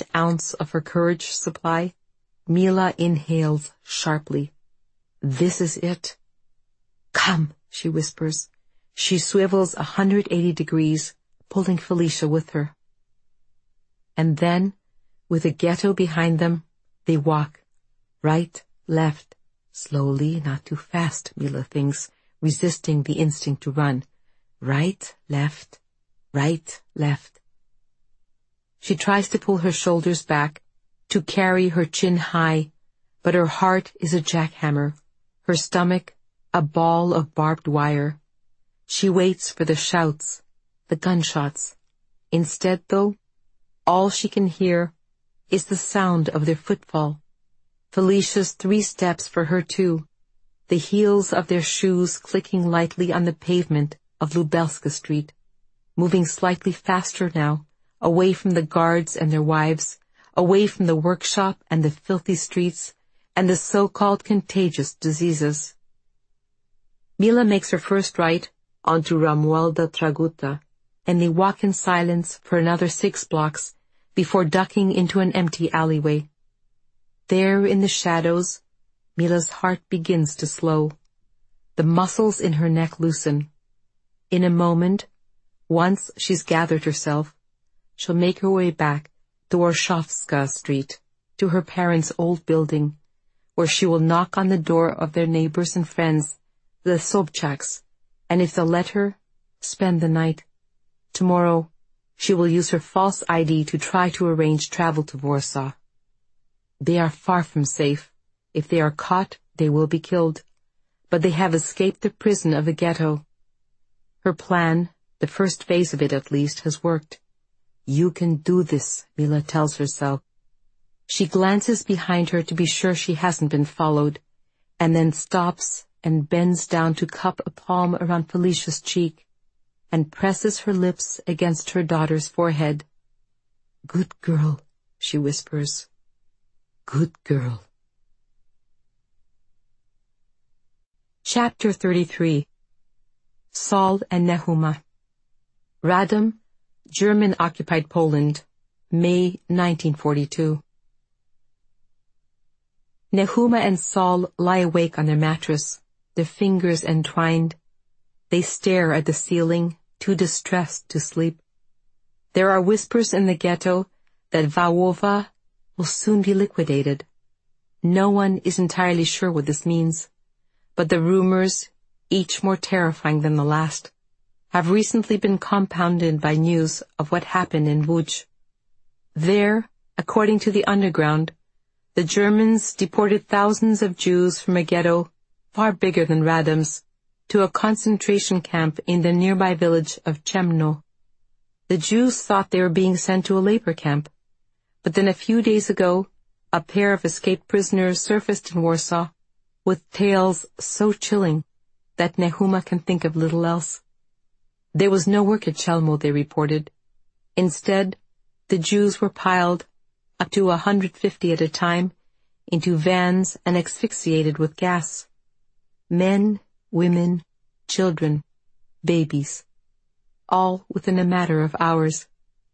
last ounce of her courage supply, Mila inhales sharply. This is it. Come, she whispers. She swivels 180 degrees, pulling Felicia with her. And then, with the ghetto behind them, they walk. Right, left, slowly, not too fast, Mila thinks, resisting the instinct to run. Right, left, right, left. She tries to pull her shoulders back, to carry her chin high, but her heart is a jackhammer, her stomach a ball of barbed wire. She waits for the shouts, the gunshots. Instead, though, all she can hear is the sound of their footfall. Felicia's 3 steps for her too, the heels of their shoes clicking lightly on the pavement of Lubelska Street, moving slightly faster now, away from the guards and their wives, away from the workshop and the filthy streets, and the so-called contagious diseases. Mila makes her first right onto Romualda Traguta, and they walk in silence for another 6 blocks before ducking into an empty alleyway. There in the shadows, Mila's heart begins to slow. The muscles in her neck loosen. In a moment, once she's gathered herself, she'll make her way back to Warszawska Street, to her parents' old building, where she will knock on the door of their neighbors and friends, the Sobchaks, and if they'll let her, spend the night. Tomorrow, she will use her false ID to try to arrange travel to Warsaw. They are far from safe. If they are caught, they will be killed. But they have escaped the prison of the ghetto. Her plan, the first phase of it at least, has worked. You can do this, Mila tells herself. She glances behind her to be sure she hasn't been followed, and then stops and bends down to cup a palm around Felicia's cheek, and presses her lips against her daughter's forehead. Good girl, she whispers. Good girl. Chapter 33. Saul and Nehuma. Radom, German-occupied Poland, May 1942. Nehuma and Saul lie awake on their mattress, their fingers entwined. They stare at the ceiling, too distressed to sleep. There are whispers in the ghetto that Wałowa will soon be liquidated. No one is entirely sure what this means, but the rumors, each more terrifying than the last, have recently been compounded by news of what happened in Łódź. There, according to the underground, the Germans deported thousands of Jews from a ghetto far bigger than Radom's to a concentration camp in the nearby village of Chemno. The Jews thought they were being sent to a labor camp, but then a few days ago, a pair of escaped prisoners surfaced in Warsaw with tales so chilling that Nehuma can think of little else. There was no work at Chelmo, they reported. Instead, the Jews were piled, up to 150 at a time, into vans and asphyxiated with gas. Men, women, children, babies, all within a matter of hours.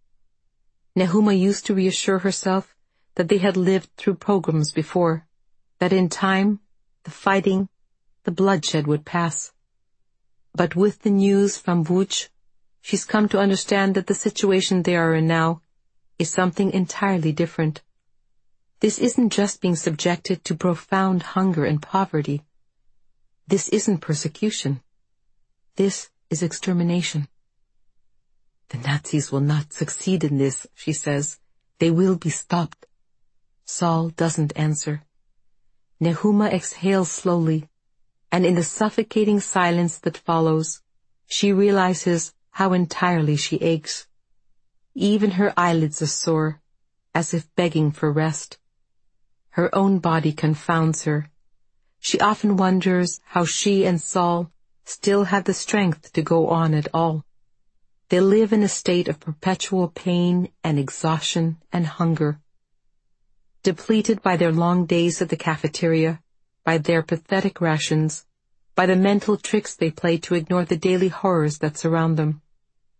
Nehuma used to reassure herself that they had lived through pogroms before, that in time, the fighting, the bloodshed would pass. But with the news from Łódź, she's come to understand that the situation they are in now is something entirely different. This isn't just being subjected to profound hunger and poverty. This isn't persecution. This is extermination. The Nazis will not succeed in this, she says. They will be stopped. Saul doesn't answer. Nehuma exhales slowly, and in the suffocating silence that follows, she realizes how entirely she aches. Even her eyelids are sore, as if begging for rest. Her own body confounds her. She often wonders how she and Saul still have the strength to go on at all. They live in a state of perpetual pain and exhaustion and hunger. Depleted by their long days at the cafeteria, by their pathetic rations, by the mental tricks they play to ignore the daily horrors that surround them.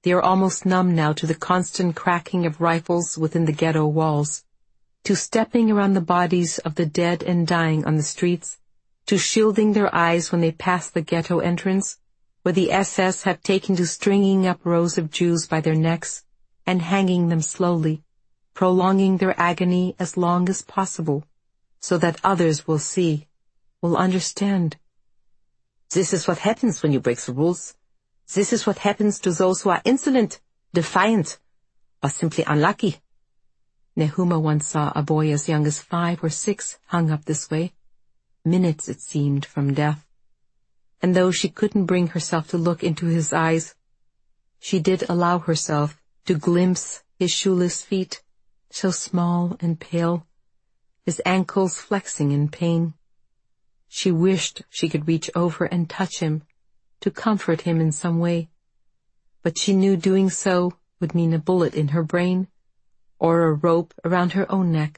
They are almost numb now to the constant cracking of rifles within the ghetto walls, to stepping around the bodies of the dead and dying on the streets, to shielding their eyes when they pass the ghetto entrance, where the SS have taken to stringing up rows of Jews by their necks and hanging them slowly, prolonging their agony as long as possible, so that others will see, will understand. This is what happens when you break the rules. This is what happens to those who are insolent, defiant, or simply unlucky. Nehuma once saw a boy as young as 5 or 6 hung up this way. Minutes, it seemed, from death. And though she couldn't bring herself to look into his eyes, she did allow herself to glimpse his shoeless feet, so small and pale, his ankles flexing in pain. She wished she could reach over and touch him, to comfort him in some way, but she knew doing so would mean a bullet in her brain, or a rope around her own neck.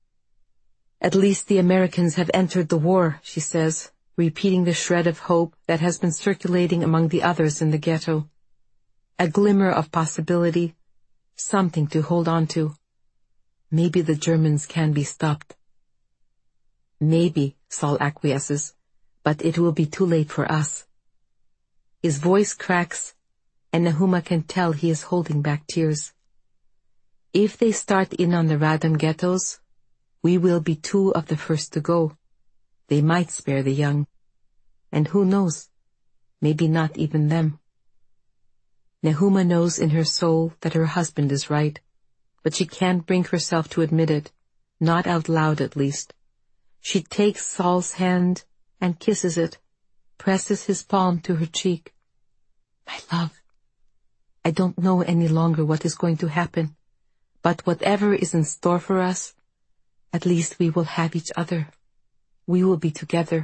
At least the Americans have entered the war, she says, repeating the shred of hope that has been circulating among the others in the ghetto. A glimmer of possibility, something to hold on to. Maybe the Germans can be stopped. Maybe, Saul acquiesces, but it will be too late for us. His voice cracks, and Nehuma can tell he is holding back tears. If they start in on the Radom ghettos, we will be 2 of the first to go. They might spare the young. And who knows, maybe not even them. Nehuma knows in her soul that her husband is right, but she can't bring herself to admit it, not out loud at least. She takes Saul's hand and kisses it, presses his palm to her cheek. My love, I don't know any longer what is going to happen, but whatever is in store for us, at least we will have each other. We will be together.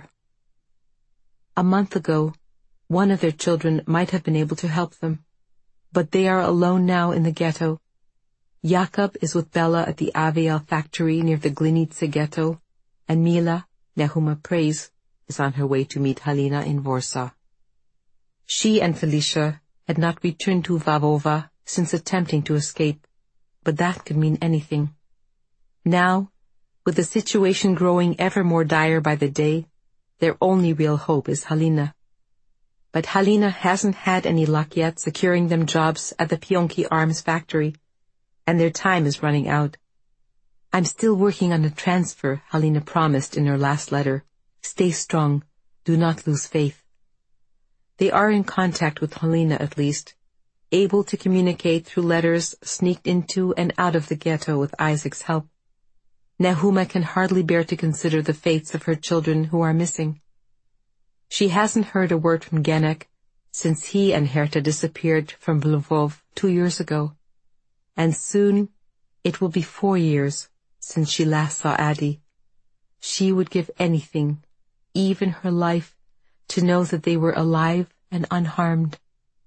A month ago, one of their children might have been able to help them, but they are alone now in the ghetto. Jakob is with Bella at the Aviel factory near the Glinice ghetto, and Mila, Nehuma prays, is on her way to meet Halina in Warsaw. She and Felicia had not returned to Wawrowa since attempting to escape, but that could mean anything. Now, with the situation growing ever more dire by the day, their only real hope is Halina. But Halina hasn't had any luck yet securing them jobs at the Pionki Arms factory, and their time is running out. I'm still working on a transfer, Halina promised in her last letter. Stay strong. Do not lose faith. They are in contact with Halina at least, able to communicate through letters sneaked into and out of the ghetto with Isaac's help. Nehuma can hardly bear to consider the fates of her children who are missing. She hasn't heard a word from Genek since he and Herta disappeared from Lvov 2 years ago, and soon it will be 4 years since she last saw Adi. She would give anything, even her life, to know that they were alive and unharmed.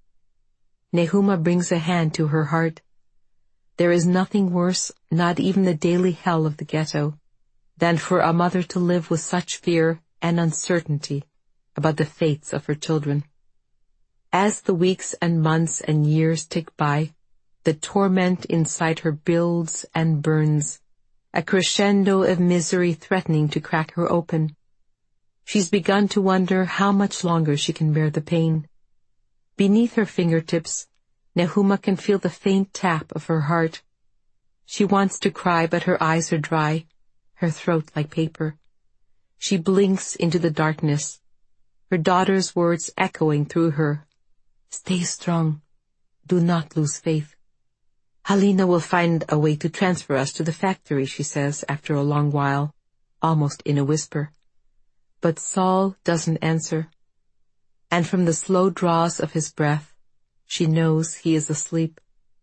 Nehuma brings a hand to her heart. There is nothing worse, not even the daily hell of the ghetto, than for a mother to live with such fear and uncertainty about the fates of her children. As the weeks and months and years tick by, the torment inside her builds and burns, a crescendo of misery threatening to crack her open. She's begun to wonder how much longer she can bear the pain. Beneath her fingertips, Nehuma can feel the faint tap of her heart. She wants to cry, but her eyes are dry, her throat like paper. She blinks into the darkness, her daughter's words echoing through her. Stay strong. Do not lose faith. Halina will find a way to transfer us to the factory, she says after a long while, almost in a whisper. But Saul doesn't answer, and from the slow draws of his breath, she knows he is asleep.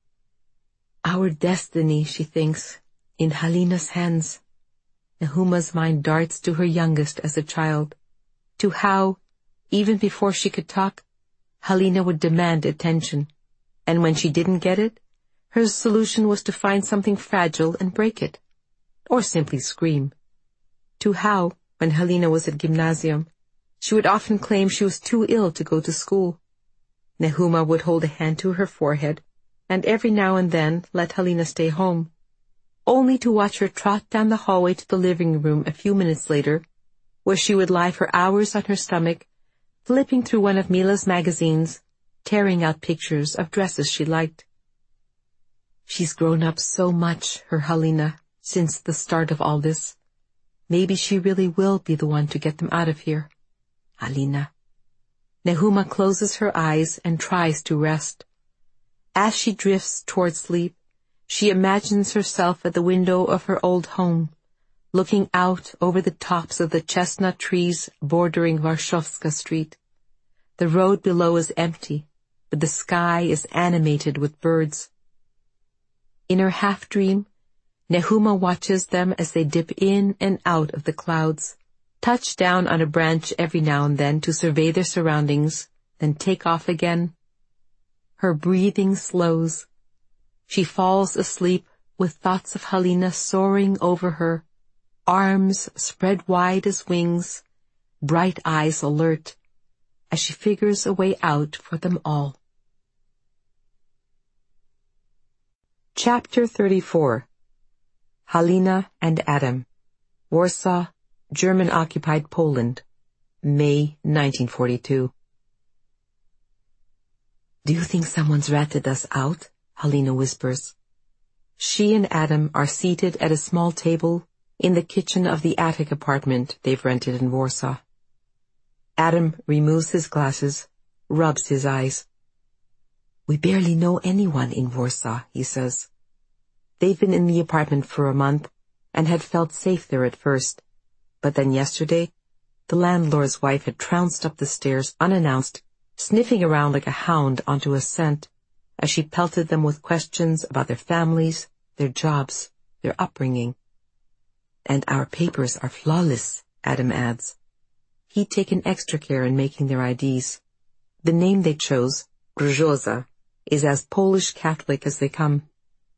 Our destiny, she thinks, in Halina's hands. Nehuma's mind darts to her youngest as a child, to how, even before she could talk, Halina would demand attention, and when she didn't get it, her solution was to find something fragile and break it, or simply scream. To how, when Halina was at gymnasium, she would often claim she was too ill to go to school. Nehuma would hold a hand to her forehead, and every now and then let Halina stay home, only to watch her trot down the hallway to the living room a few minutes later, where she would lie for hours on her stomach, flipping through one of Mila's magazines, tearing out pictures of dresses she liked. She's grown up so much, her Halina, since the start of all this. Maybe she really will be the one to get them out of here. Halina. Nehuma closes her eyes and tries to rest. As she drifts toward sleep, she imagines herself at the window of her old home, looking out over the tops of the chestnut trees bordering Warszawska Street. The road below is empty, but the sky is animated with birds. In her half-dream, Nehuma watches them as they dip in and out of the clouds, touch down on a branch every now and then to survey their surroundings, then take off again. Her breathing slows. She falls asleep with thoughts of Halina soaring over her, arms spread wide as wings, bright eyes alert, as she figures a way out for them all. Chapter 34. Halina and Adam. Warsaw, German-occupied Poland, May 1942. "Do you think someone's ratted us out?" Halina whispers. She and Adam are seated at a small table in the kitchen of the attic apartment they've rented in Warsaw. Adam removes his glasses, rubs his eyes. "We barely know anyone in Warsaw," he says. They've been in the apartment for a month and had felt safe there at first, but then yesterday, the landlord's wife had trounced up the stairs unannounced, sniffing around like a hound onto a scent, as she pelted them with questions about their families, their jobs, their upbringing. "And our papers are flawless," Adam adds. He'd taken extra care in making their IDs. The name they chose, Grzoza, is as Polish Catholic as they come.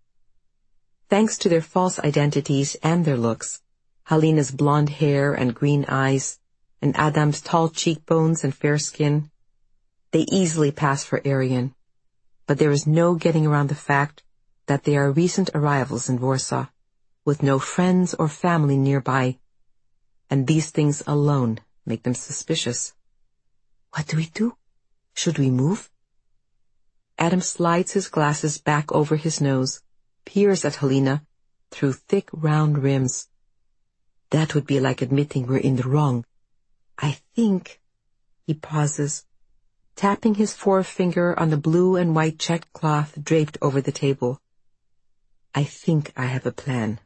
Thanks to their false identities and their looks, Halina's blonde hair and green eyes, and Adam's tall cheekbones and fair skin, they easily pass for Aryan. But there is no getting around the fact that they are recent arrivals in Warsaw, with no friends or family nearby, and these things alone make them suspicious. "What do we do? Should we move?" Adam slides his glasses back over his nose, peers at Halina through thick round rims. "That would be like admitting we're in the wrong. I think—" He pauses, tapping his forefinger on the blue and white checked cloth draped over the table. "I think I have a plan."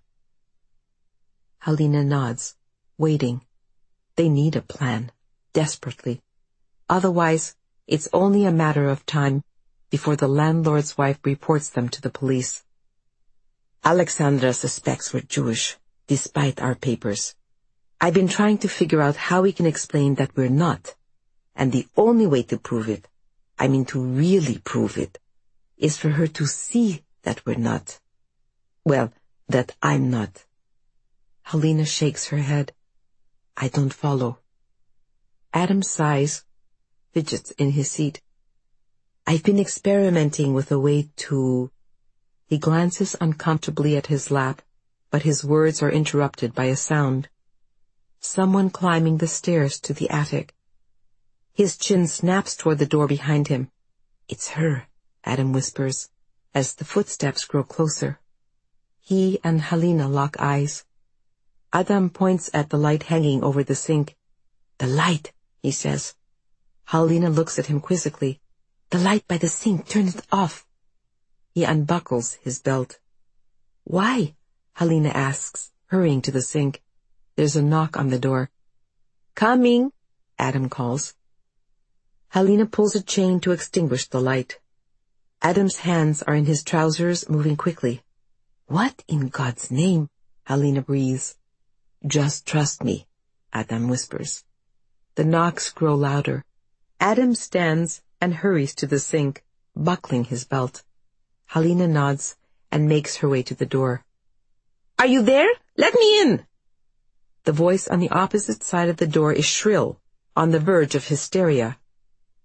Halina nods, waiting. They need a plan, desperately. Otherwise, it's only a matter of time before the landlord's wife reports them to the police. "Alexandra suspects we're Jewish, despite our papers. I've been trying to figure out how we can explain that we're not. And the only way to prove it, I mean to really prove it, is for her to see that we're not. Well, that I'm not." Halina shakes her head. "I don't follow." Adam sighs, fidgets in his seat. "I've been experimenting with a way to—" He glances uncomfortably at his lap, but his words are interrupted by a sound. Someone climbing the stairs to the attic. His chin snaps toward the door behind him. "It's her," Adam whispers, as the footsteps grow closer. He and Halina lock eyes. Adam points at the light hanging over the sink. "The light," he says. Halina looks at him quizzically. "The light by the sink, turn it off." He unbuckles his belt. "Why?" Halina asks, hurrying to the sink. There's a knock on the door. "Coming," Adam calls. Halina pulls a chain to extinguish the light. Adam's hands are in his trousers, moving quickly. "What in God's name?" Halina breathes. "Just trust me," Adam whispers. The knocks grow louder. Adam stands and hurries to the sink, buckling his belt. Halina nods and makes her way to the door. "Are you there? Let me in!" The voice on the opposite side of the door is shrill, on the verge of hysteria.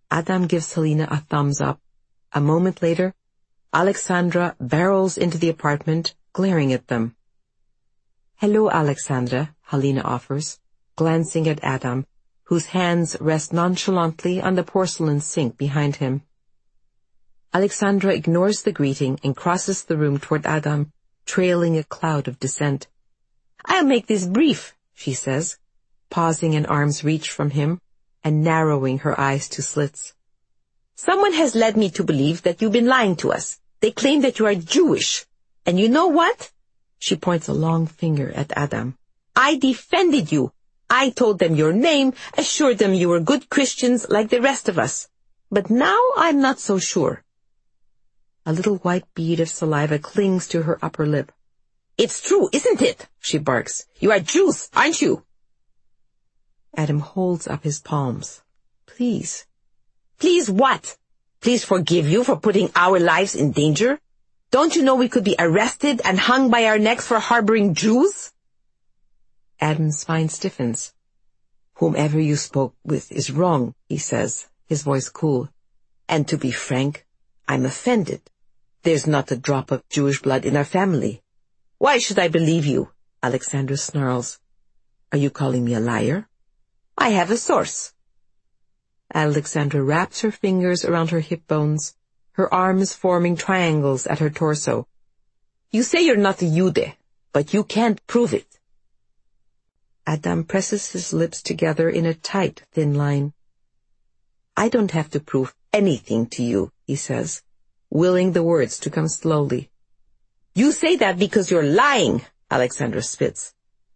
Adam gives Helena a thumbs up. A moment later, Alexandra barrels into the apartment, glaring at them. "Hello, Alexandra," Helena offers, glancing at Adam, whose hands rest nonchalantly on the porcelain sink behind him. Alexandra ignores the greeting and crosses the room toward Adam, trailing a cloud of dissent. "I'll make this brief," she says, pausing an arm's reach from him and narrowing her eyes to slits. "Someone has led me to believe that you've been lying to us. They claim that you are Jewish. And you know what?" She points a long finger at Adam. "I defended you. I told them your name, assured them you were good Christians like the rest of us. But now I'm not so sure." A little white bead of saliva clings to her upper lip. "It's true, isn't it?" she barks. "You are Jews, aren't you?" Adam holds up his palms. "Please." "Please what? Please forgive you for putting our lives in danger? Don't you know we could be arrested and hung by our necks for harboring Jews?" Adam's spine stiffens. "Whomever you spoke with is wrong," he says, his voice cool. "And to be frank, I'm offended. There's not a drop of Jewish blood in our family." "Why should I believe you?" Alexandra snarls. "Are you calling me a liar?" "I have a source." Alexandra wraps her fingers around her hip bones, her arms forming triangles at her torso. "You say you're not a Jude, but you can't prove it." Adam presses his lips together in a tight, thin line. "I don't have to prove anything to you," he says, willing the words to come slowly. "You say that because you're lying," Alexandra spits.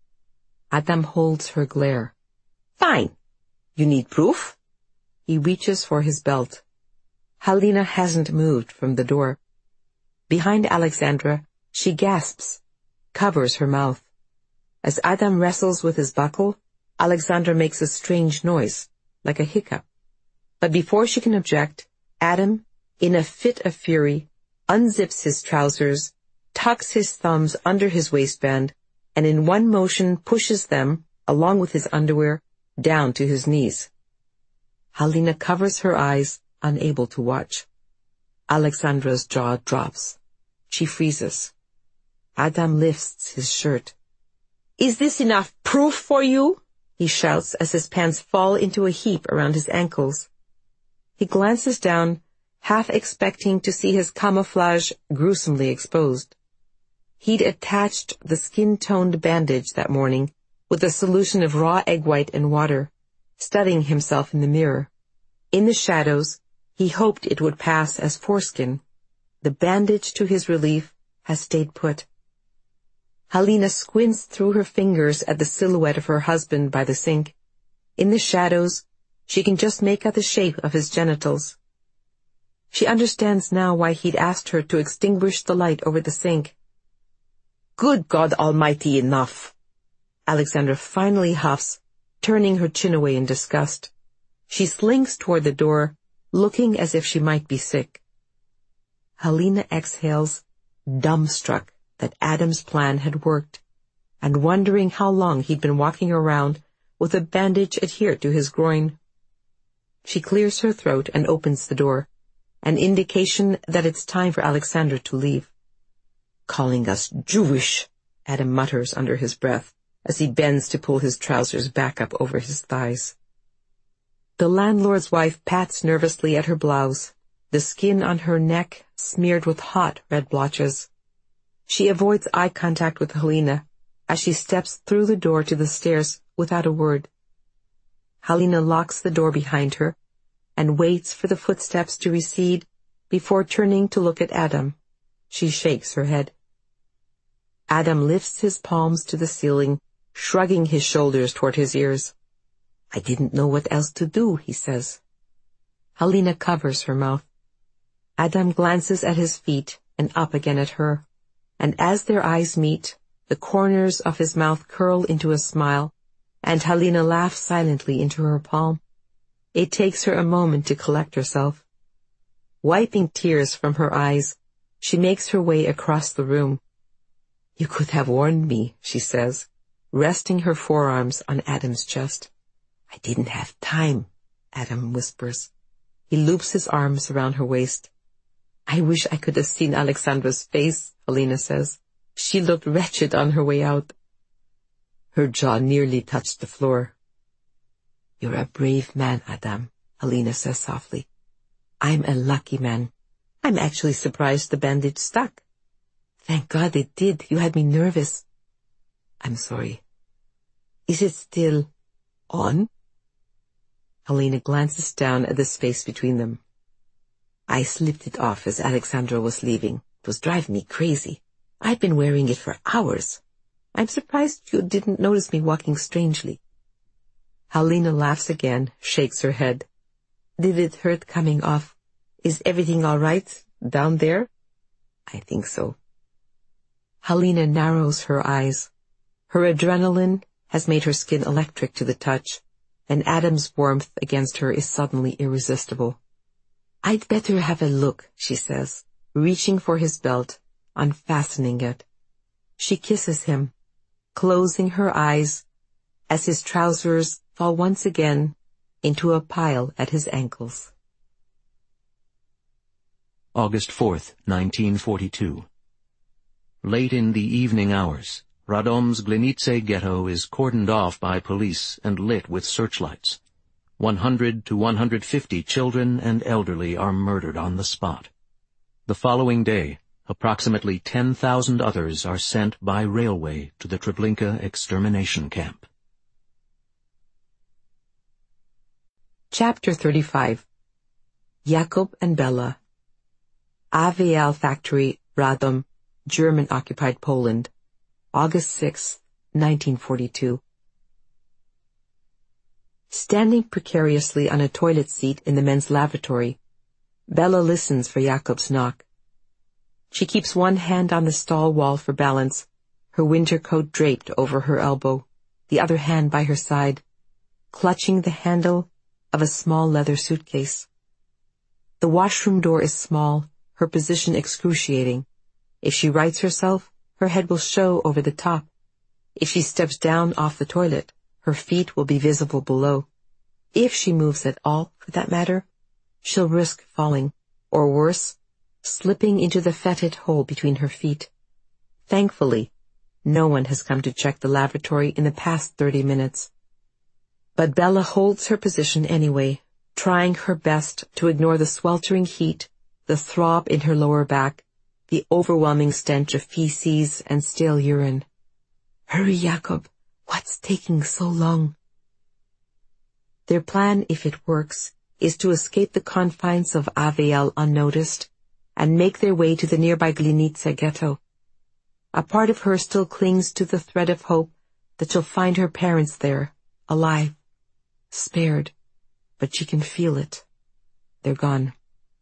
Adam holds her glare. "Fine. You need proof?" He reaches for his belt. Helena hasn't moved from the door. Behind Alexandra, she gasps, covers her mouth. As Adam wrestles with his buckle, Alexandra makes a strange noise, like a hiccup. But before she can object, Adam, in a fit of fury, unzips his trousers, tucks his thumbs under his waistband, and in one motion pushes them, along with his underwear, down to his knees. Helena covers her eyes, unable to watch. Alexandra's jaw drops. She freezes. Adam lifts his shirt. "Is this enough proof for you?" he shouts as his pants fall into a heap around his ankles. He glances down, half expecting to see his camouflage gruesomely exposed. He'd attached the skin-toned bandage that morning with a solution of raw egg white and water, studying himself in the mirror. In the shadows, he hoped it would pass as foreskin. The bandage, to his relief, has stayed put. Helena squints through her fingers at the silhouette of her husband by the sink. In the shadows, she can just make out the shape of his genitals. She understands now why he'd asked her to extinguish the light over the sink. "Good God Almighty, enough!" Alexandra finally huffs, turning her chin away in disgust. She slinks toward the door, looking as if she might be sick. Helena exhales, dumbstruck that Adam's plan had worked, and wondering how long he'd been walking around with a bandage adhered to his groin. She clears her throat and opens the door, an indication that it's time for Alexandra to leave. "Calling us Jewish," Adam mutters under his breath, as he bends to pull his trousers back up over his thighs. The landlord's wife pats nervously at her blouse, the skin on her neck smeared with hot red blotches. She avoids eye contact with Helena as she steps through the door to the stairs without a word. Helena locks the door behind her and waits for the footsteps to recede before turning to look at Adam. She shakes her head. Adam lifts his palms to the ceiling, shrugging his shoulders toward his ears. "I didn't know what else to do," he says. Helena covers her mouth. Adam glances at his feet and up again at her, and as their eyes meet, the corners of his mouth curl into a smile, and Helena laughs silently into her palm. It takes her a moment to collect herself. Wiping tears from her eyes, she makes her way across the room. "You could have warned me," she says, resting her forearms on Adam's chest. "I didn't have time," Adam whispers. He loops his arms around her waist. I wish I could have seen Alexandra's face, Helena says. She looked wretched on her way out. Her jaw nearly touched the floor. You're a brave man, Adam, Helena says softly. I'm a lucky man. I'm actually surprised the bandage stuck. Thank God it did. You had me nervous. I'm sorry. Is it still on? Helena glances down at the space between them. I slipped it off as Alexandra was leaving. It was driving me crazy. I'd been wearing it for hours. I'm surprised you didn't notice me walking strangely. Helena laughs again, shakes her head. Did it hurt coming off? Is everything all right down there? I think so. Helena narrows her eyes. Her adrenaline has made her skin electric to the touch, and Adam's warmth against her is suddenly irresistible. I'd better have a look, she says, reaching for his belt, unfastening it. She kisses him, closing her eyes as his trousers fall once again into a pile at his ankles. August 4th, 1942. Late in the evening hours, Radom's Glinice ghetto is cordoned off by police and lit with searchlights. 100 to 150 children and elderly are murdered on the spot. The following day, approximately 10,000 others are sent by railway to the Treblinka extermination camp. Chapter 35. Jakob and Bella. AVL Factory, Radom, German-occupied Poland, August 6, 1942. Standing precariously on a toilet seat in the men's lavatory, Bella listens for Jakob's knock. She keeps one hand on the stall wall for balance, her winter coat draped over her elbow, the other hand by her side, clutching the handle of a small leather suitcase. The washroom door is small, her position excruciating. If she rights herself, her head will show over the top. If she steps down off the toilet, her feet will be visible below. If she moves at all, for that matter, she'll risk falling, or worse, slipping into the fetid hole between her feet. Thankfully, no one has come to check the lavatory in the past 30 minutes. But Bella holds her position anyway, trying her best to ignore the sweltering heat, the throb in her lower back, the overwhelming stench of feces and stale urine. Hurry, Jakob. What's taking so long? Their plan, if it works, is to escape the confines of AVL unnoticed and make their way to the nearby Glinice ghetto. A part of her still clings to the thread of hope that she'll find her parents there, alive, spared, but she can feel it. They're gone.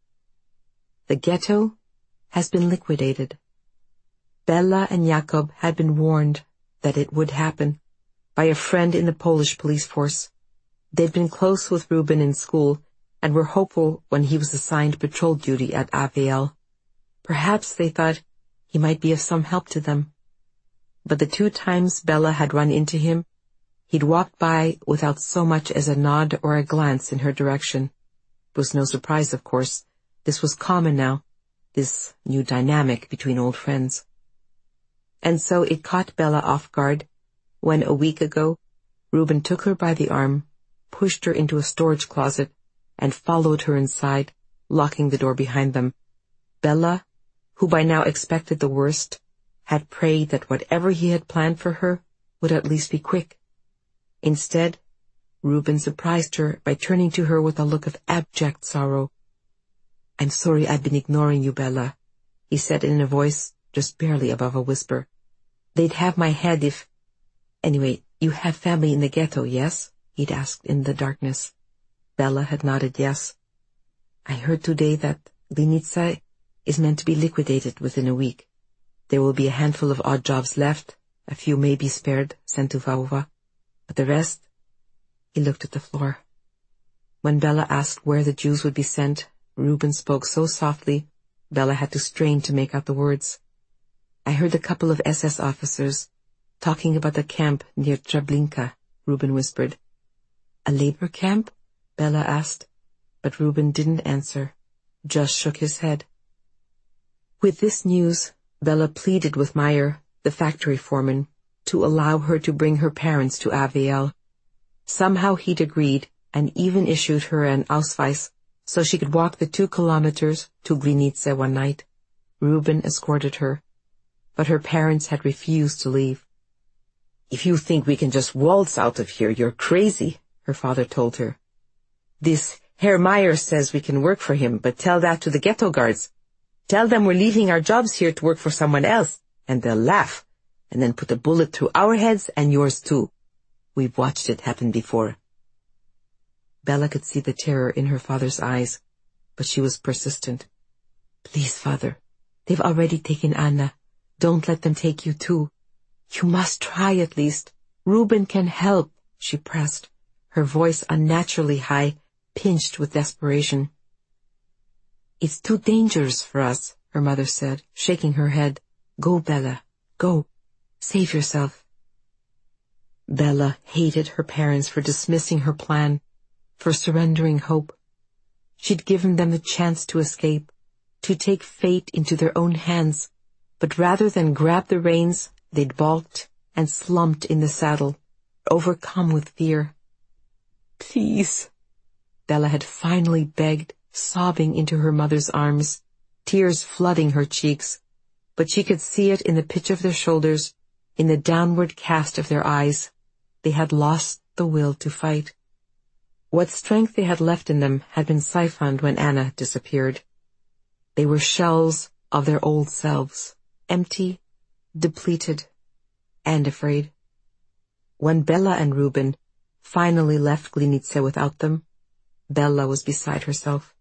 The ghetto has been liquidated. Bella and Jakob had been warned that it would happen by a friend in the Polish police force. They'd been close with Ruben in school and were hopeful when he was assigned patrol duty at AVL. Perhaps they thought he might be of some help to them. But the 2 times Bella had run into him, he'd walked by without so much as a nod or a glance in her direction. It was no surprise, of course. This was common now, this new dynamic between old friends. And so it caught Bella off guard when, a week ago, Ruben took her by the arm, pushed her into a storage closet, and followed her inside, locking the door behind them. Bella, who by now expected the worst, had prayed that whatever he had planned for her would at least be quick. Instead, Ruben surprised her by turning to her with a look of abject sorrow. I'm sorry I've been ignoring you, Bella, he said in a voice just barely above a whisper. They'd have my head if... Anyway, you have family in the ghetto, yes? He'd asked in the darkness. Bella had nodded yes. I heard today that Glinice is meant to be liquidated within a week. There will be a handful of odd jobs left, a few may be spared, sent to Vauva, but the rest... He looked at the floor. When Bella asked where the Jews would be sent, Ruben spoke so softly, Bella had to strain to make out the words. I heard a couple of SS officers talking about the camp near Treblinka, Ruben whispered. A labor camp? Bella asked. but Reuben didn't answer, just shook his head. With this news, Bella pleaded with Meyer, the factory foreman, to allow her to bring her parents to Aviel. Somehow he'd agreed and even issued her an Ausweis so she could walk the 2 kilometers to Glinice one night. Reuben escorted her, but her parents had refused to leave. "If you think we can just waltz out of here, you're crazy," her father told her. "This Herr Meyer says we can work for him, but tell that to the ghetto guards. Tell them we're leaving our jobs here to work for someone else, and they'll laugh, and then put a bullet through our heads and yours too. We've watched it happen before." Bella could see the terror in her father's eyes, but she was persistent. "Please, father, they've already taken Anna. Don't let them take you too. You must try at least. Reuben can help," she pressed, her voice unnaturally high, pinched with desperation. "It's too dangerous for us," her mother said, shaking her head. "Go, Bella, go. Save yourself." Bella hated her parents for dismissing her plan, for surrendering hope. She'd given them the chance to escape, to take fate into their own hands, but rather than grab the reins, they'd balked and slumped in the saddle, overcome with fear. "Please," Bella had finally begged, sobbing into her mother's arms, tears flooding her cheeks, but she could see it in the pitch of their shoulders, in the downward cast of their eyes. They had lost the will to fight. What strength they had left in them had been siphoned when Anna disappeared. They were shells of their old selves, empty, depleted, and afraid. When Bella and Reuben finally left Glinice without them, Bella was beside herself.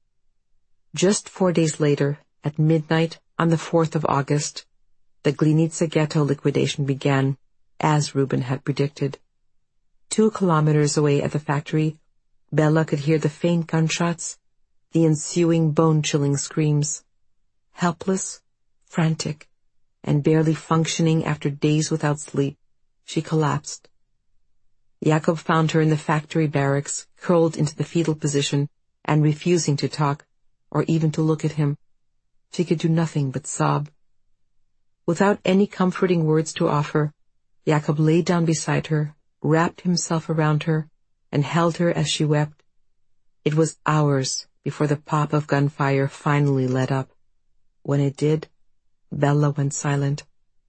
Just 4 days later, at midnight on the 4th of August, the Glinice ghetto liquidation began, as Reuben had predicted. 2 kilometers away at the factory, Bella could hear the faint gunshots, the ensuing bone-chilling screams. Helpless, frantic, and barely functioning after days without sleep, she collapsed. Jakob found her in the factory barracks, curled into the fetal position and refusing to talk, or even to look at him. She could do nothing but sob. Without any comforting words to offer, Jakob lay down beside her, wrapped himself around her, and held her as she wept. It was hours before the pop of gunfire finally let up. When it did, Bella went silent.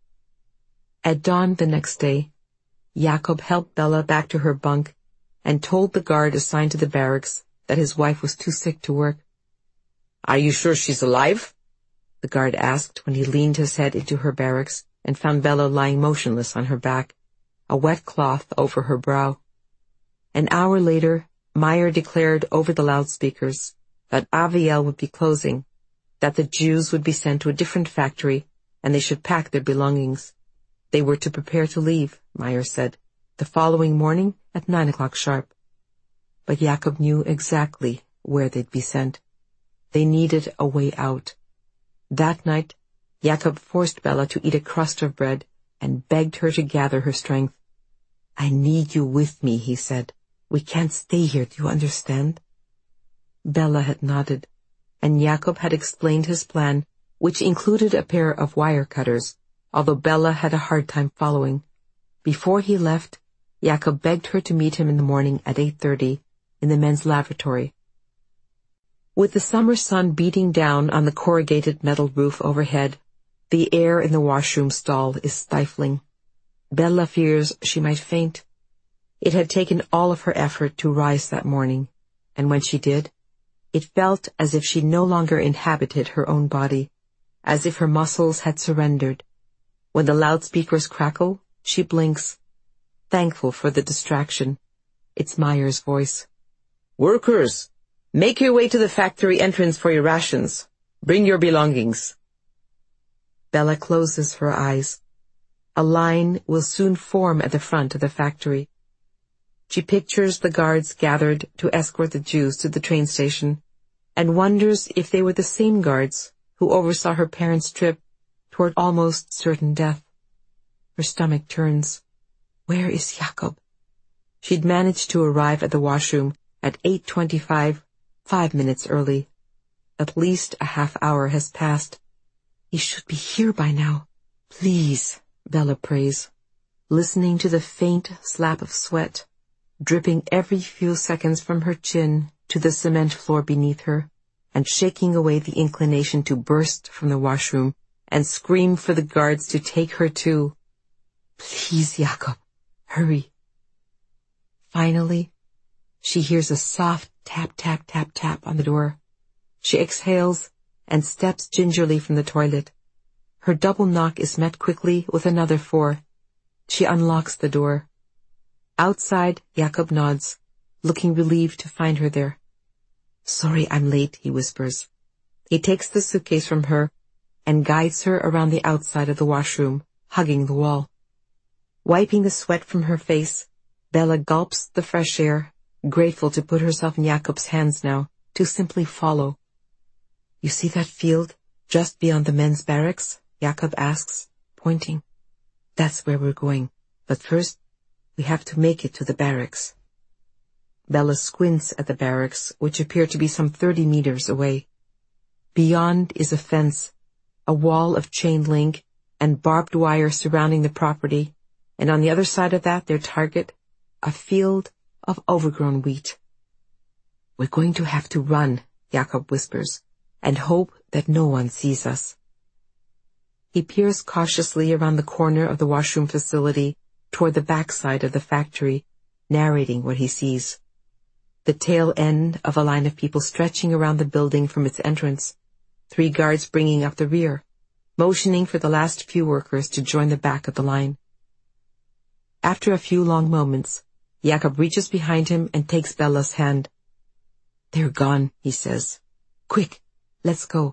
At dawn the next day, Jakob helped Bella back to her bunk and told the guard assigned to the barracks that his wife was too sick to work. "Are you sure she's alive?" the guard asked when he leaned his head into her barracks and found Bella lying motionless on her back, a wet cloth over her brow. An hour later, Meyer declared over the loudspeakers that Aviel would be closing, that the Jews would be sent to a different factory, and they should pack their belongings. They were to prepare to leave, Meyer said, the following morning at 9 o'clock sharp. But Jakob knew exactly where they'd be sent. They needed a way out. That night, Jakob forced Bella to eat a crust of bread and begged her to gather her strength. "I need you with me," he said. "We can't stay here, do you understand?" Bella had nodded, and Jakob had explained his plan, which included a pair of wire cutters, although Bella had a hard time following. Before he left, Jakob begged her to meet him in the morning at 8:30 in the men's lavatory. With the summer sun beating down on the corrugated metal roof overhead, the air in the washroom stall is stifling. Bella fears she might faint. It had taken all of her effort to rise that morning, and when she did, it felt as if she no longer inhabited her own body, as if her muscles had surrendered. When the loudspeakers crackle, she blinks, thankful for the distraction. It's Meyer's voice. "Workers, make your way to the factory entrance for your rations. Bring your belongings." Bella closes her eyes. A line will soon form at the front of the factory. She pictures the guards gathered to escort the Jews to the train station and wonders if they were the same guards who oversaw her parents' trip toward almost certain death. Her stomach turns. Where is Jakob? She'd managed to arrive at the washroom at 8:25, 5 minutes early. At least a half hour has passed. He should be here by now. Please, Bella prays, listening to the faint slap of sweat, dripping every few seconds from her chin to the cement floor beneath her, and shaking away the inclination to burst from the washroom and scream for the guards to take her too. Please, Jakob, hurry. Finally, she hears a soft tap, tap, tap, tap on the door. She exhales and steps gingerly from the toilet. Her double knock is met quickly with another 4. She unlocks the door. Outside, Jakob nods, looking relieved to find her there. Sorry I'm late, he whispers. He takes the suitcase from her and guides her around the outside of the washroom, hugging the wall. Wiping the sweat from her face, Bella gulps the fresh air, grateful to put herself in Jakob's hands now, to simply follow. You see that field just beyond the men's barracks? Jakob asks, pointing. That's where we're going, but first we have to make it to the barracks. Bella squints at the barracks, which appear to be some 30 meters away. Beyond is a fence, a wall of chain link and barbed wire surrounding the property, and on the other side of that, their target, a field of overgrown wheat. We're going to have to run, Jakob whispers, and hope that no one sees us. He peers cautiously around the corner of the washroom facility toward the backside of the factory, narrating what he sees. The tail end of a line of people stretching around the building from its entrance, 3 guards bringing up the rear, motioning for the last few workers to join the back of the line. After a few long moments, Jakob reaches behind him and takes Bella's hand. They're gone, he says. Quick, let's go.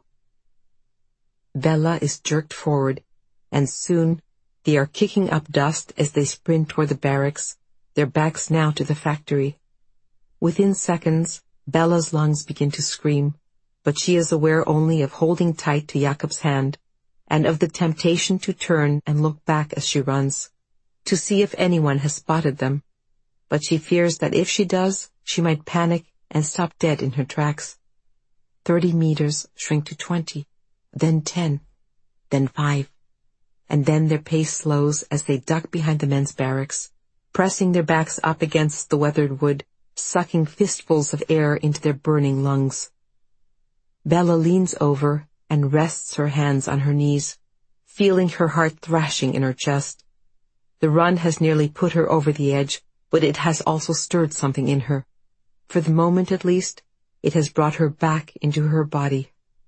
Bella is jerked forward, and soon they are kicking up dust as they sprint toward the barracks, their backs now to the factory. Within seconds, Bella's lungs begin to scream, but she is aware only of holding tight to Jakob's hand, and of the temptation to turn and look back as she runs, to see if anyone has spotted them. But she fears that if she does, she might panic and stop dead in her tracks. 30 meters shrink to 20, then 10, then 5, and then their pace slows as they duck behind the men's barracks, pressing their backs up against the weathered wood, sucking fistfuls of air into their burning lungs. Bella leans over and rests her hands on her knees, feeling her heart thrashing in her chest. The run has nearly put her over the edge, but it has also stirred something in her. For the moment at least, it has brought her back into her body.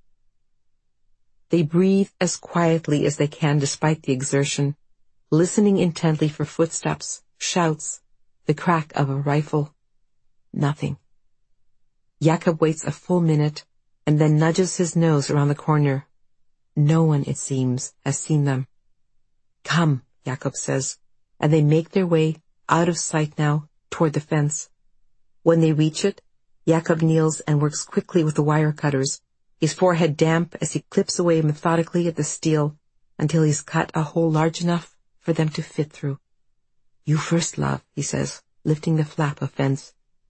They breathe as quietly as they can despite the exertion, listening intently for footsteps, shouts, the crack of a rifle. Nothing. Jakob waits a full minute and then nudges his nose around the corner. No one, it seems, has seen them. Come, Jakob says, and they make their way, out of sight now, toward the fence. When they reach it, Jakob kneels and works quickly with the wire cutters, his forehead damp as he clips away methodically at the steel until he's cut a hole large enough for them to fit through. You first, love, he says, lifting the flap of fence.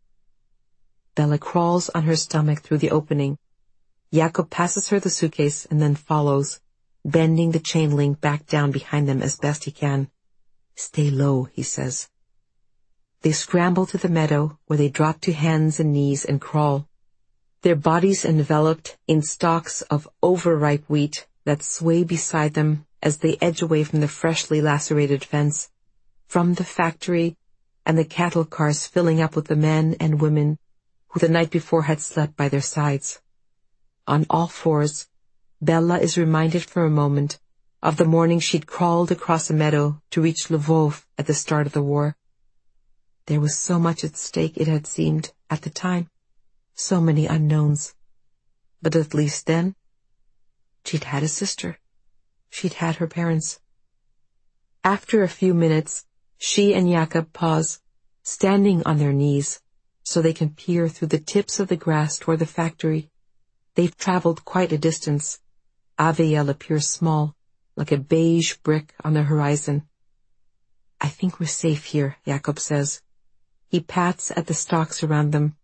Bella crawls on her stomach through the opening. Jakob passes her the suitcase and then follows, bending the chain link back down behind them as best he can. Stay low, he says. They scramble to the meadow where they drop to hands and knees and crawl, their bodies enveloped in stalks of overripe wheat that sway beside them as they edge away from the freshly lacerated fence, from the factory and the cattle cars filling up with the men and women who the night before had slept by their sides. On all fours, Bella is reminded for a moment of the morning she'd crawled across a meadow to reach Lvov at the start of the war. There was so much at stake, it had seemed, at the time. So many unknowns. But at least then, she'd had a sister. She'd had her parents. After a few minutes, she and Jakob pause, standing on their knees, so they can peer through the tips of the grass toward the factory. They've traveled quite a distance. Aviel appears small, like a beige brick on the horizon. I think we're safe here, Jakob says. He pats at the stalks around them,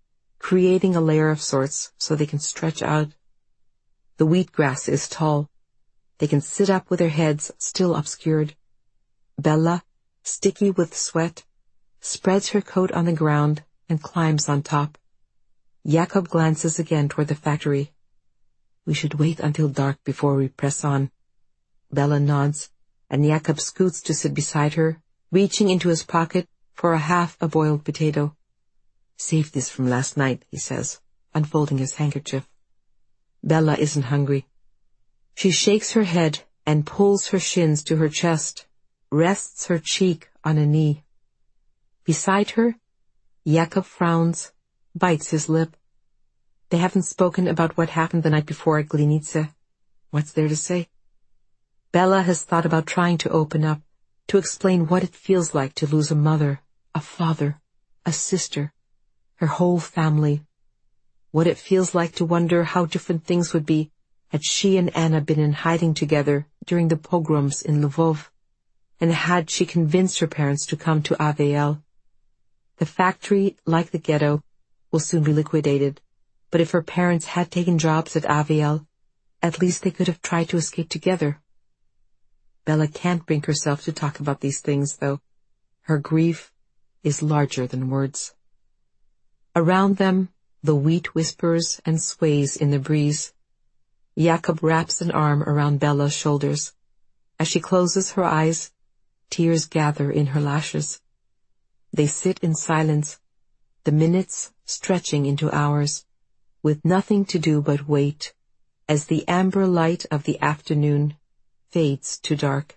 creating a layer of sorts so they can stretch out. The wheatgrass is tall. They can sit up with their heads still obscured. Bella, sticky with sweat, spreads her coat on the ground and climbs on top. Jakob glances again toward the factory. We should wait until dark before we press on. Bella nods, and Jakob scoots to sit beside her, reaching into his pocket for a half a boiled potato. Saved this from last night, he says, unfolding his handkerchief. Bella isn't hungry. She shakes her head and pulls her shins to her chest, rests her cheek on a knee. Beside her, Jakob frowns, bites his lip. They haven't spoken about what happened the night before at Glinice. What's there to say? Bella has thought about trying to open up, to explain what it feels like to lose a mother, a father, a sister, her whole family. What it feels like to wonder how different things would be had she and Anna been in hiding together during the pogroms in Lvov, and had she convinced her parents to come to AVL. The factory, like the ghetto, will soon be liquidated, but if her parents had taken jobs at AVL, at least they could have tried to escape together. Bella can't bring herself to talk about these things, though. Her grief is larger than words. Around them, the wheat whispers and sways in the breeze. Jakob wraps an arm around Bella's shoulders. As she closes her eyes, tears gather in her lashes. They sit in silence, the minutes stretching into hours, with nothing to do but wait, as the amber light of the afternoon fades to dark.